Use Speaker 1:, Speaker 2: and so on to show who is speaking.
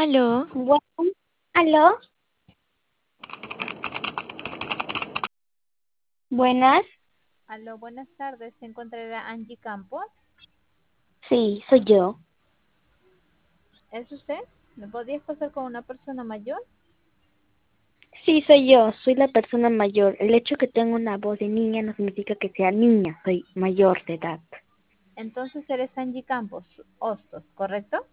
Speaker 1: Aló,
Speaker 2: Bueno, aló, buenas,
Speaker 3: Aló, buenas tardes. ¿Se encontrará Angie Campos?
Speaker 2: sí, soy yo.
Speaker 3: ¿Es usted? ¿Me podrías pasar con una persona mayor?
Speaker 2: Sí, soy yo, soy la persona mayor. El hecho que tenga una voz de niña no significa que sea niña, soy mayor de edad.
Speaker 3: Entonces eres Angie Campos Hostos, ¿correcto?